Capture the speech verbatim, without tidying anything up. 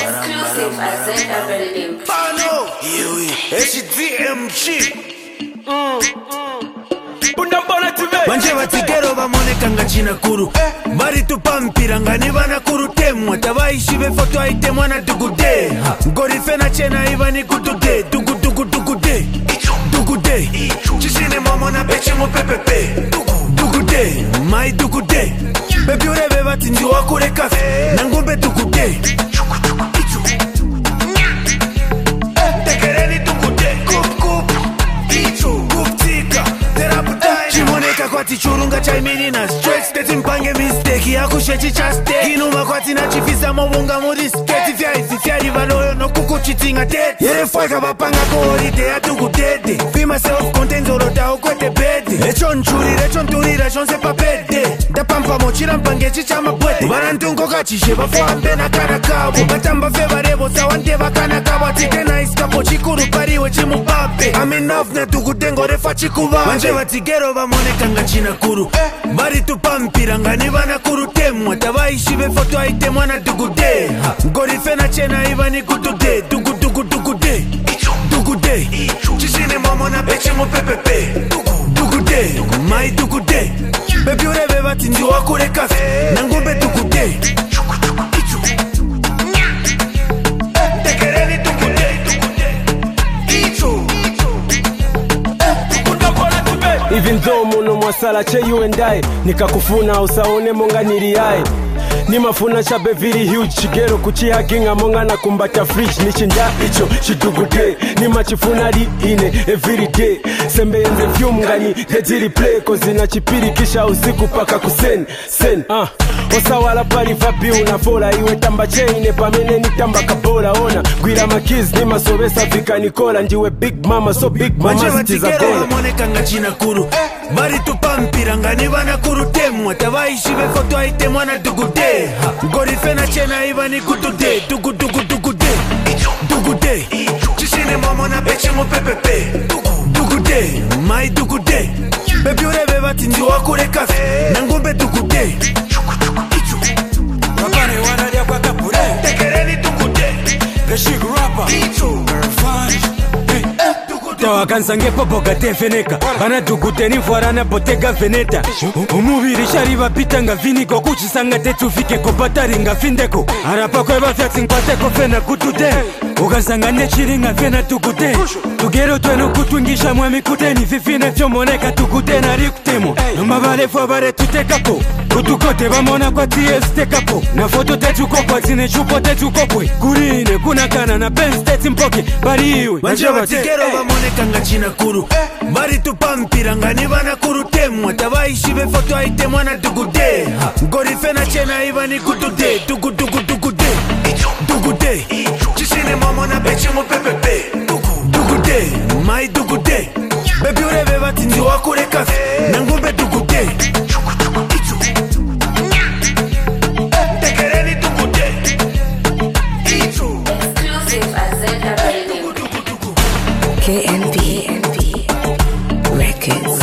Exclusive at Z Urban Link. Pano, H D M G. Manje vatigero vamonekanga china kuru vari tupampiranga ni vana kuru temwa tavaishive foto aitemwa na dugude ngorifena chena iva ni kudude dugu dugu dugude dugude chisine momo na peche mo pepepe dugude mai dugude bebi ureve vati ndi wakure kafe na ngumbe dugude tekereni dugude kup kup ichu kuptika teraputai chimoneka kwati churunga chaimini na stretch teti mpange mistake ya kushechi cha stake inuma kwati na chifisa mobunga muri sketi fya isi fya rivaloyo no kuku chitinga tete yere fweka vapanga kohoride ya dugudede fima self content zorota ukwete bede echo nchuri recho nturira chonse papede ndapampa mochira mpange chicha mabwete vana ntungo kachishe vafwambe na kana kabo batamba fe varevo sawande vakana kabo tikena iskapo chikuru pariwe chimupape I'm enough na dugudengo refa chikuva manje vatigero vamonekanga china kuru vari tupampiranga ni vana kuru temwa tavaishive foto aitemwa na dugude ngorifena chena iva ni kudude dugu dugu dugude dugude chisine momo na peche mo pepepe dugude mai dugude bebi ureve vati ndi wakure kafe na ngumbe dugude tekereni dugude ichu even though muno mwasala che you and I nikakufuna usaone monga niliai ni mafuna cha beviri huge chigero kuchihaginga monga na kumbata fridge nichinja icho chidugude ni machifuna li ine every day sembe enze fume ngani hejiri play kozi na chipiri kisha usiku paka kusen sen ah osawala pari vapi unafola iwe tamba chaine pamene ni tamba kabola ona gwira makiz ni masobesa vika nikola ndiwe big mama so big mama sitiza gola monekanga china kuru vari tupampiranga ni vana kuru temwa tavaishive foto aitemwa na dugude ngorifena chena iva ni kudude dugu dugu dugude dugude chisine momo na peche mo pepepe dugude mai dugude bebi ureve vati ndi wakure kafe na ngumbe dugude Rapare wanalia kwa kapure tekereni dugude The shig rapper ichu Tawa kansange popo kate feneka Bana dugute ni fuarana botega veneta Umubiri shari vapita nga viniko Kuchisanga tetu fike kopatari nga findeko Arapa kwe vafyatsi nkwate kofena kutude Ukansanga nechiri nga fena tukute Tugero twenu kutungisha mwemi kuteni Fifine fyo moneka tukute na rikutemo Noma vale fwa vare tutekapo Kutukote vamona kwa T S tekapo Na foto tetu kopwa zine chupo tetu kopwe Kurine kuna kana na pens teti mpoke Bari iwe manje vatigero vamonekanga china kuru vari tupampiranga ni vana kuru temwa tavaishive foto aitemwa na dugude ngorifena chena iva ni kudude dugu dugu dugude dugude chisine momo na peche mo pepepe dugude mai dugude bebi ureve vati ndi wakure kafe na ngumbe dugude tekereni dugude ichu Exclusive at Z Urban Link. K N B Records.